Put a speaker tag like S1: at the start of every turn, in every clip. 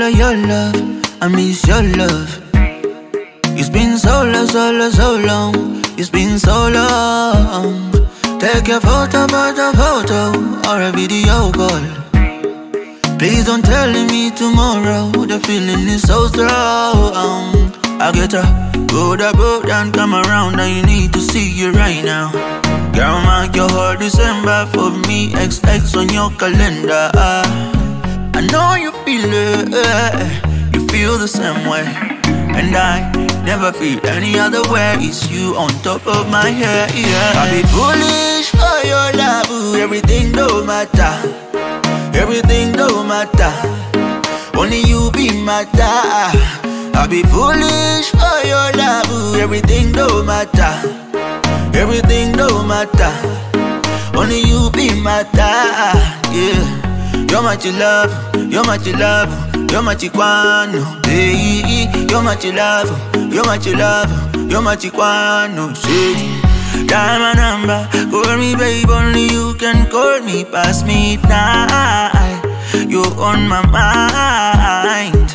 S1: your love, I miss your love. It's been so long, so long, so long. It's been so long. Take a photo, or a video call. Please don't tell me tomorrow. The feeling is so strong. I get her, go that boat and come around, and you need to see you right now. Girl, mark your whole December for me, XX on your calendar. I know you feel it, you feel the same way. And I never feel any other way. It's you on top of my head, yeah. I'll be foolish for your love, everything don't matter. Everything don't matter. Only you be matter. I'll be foolish for your love, everything don't matter. Everything don't matter. Only you be matter, yeah. You're my love, you're my love, you're my chiquano, hey. You're my love, you're my love, you're my chiquano, say. Dial my number, call me babe, only you can call me past midnight. You're on my mind.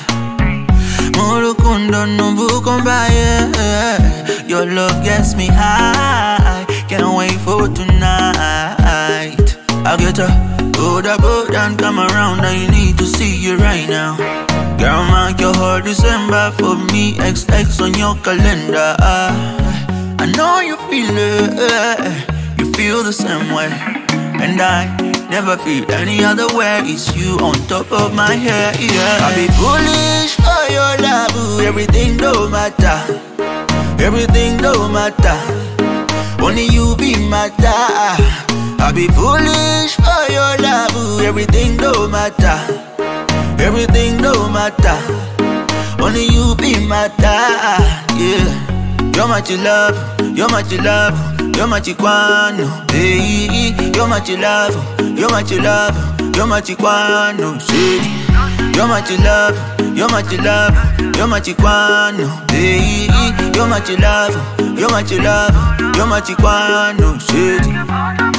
S1: Murukundo nubukombaye. Your love gets me high. Can't wait for tonight. I'll get her, go that boat and come around, and you need to see you right now. Girl, mark your whole December for me, XX on your calendar. I know you feel it, you feel the same way. And I never feel any other way. It's you on top of my head, yeah. I'll be foolish for your love, everything don't matter. Everything don't matter. Only you be matter. I'll be foolish for your love, everything don't matter. Everything don't matter. Only you be matter, yeah. You're my love, you're my love, you're my chiquano, hey. You're my love, you're my love, you're my chiquano, say. You're my love, you're my love, you're my chiquano, hey. You're my love, you're my love, you're my chiquano, say.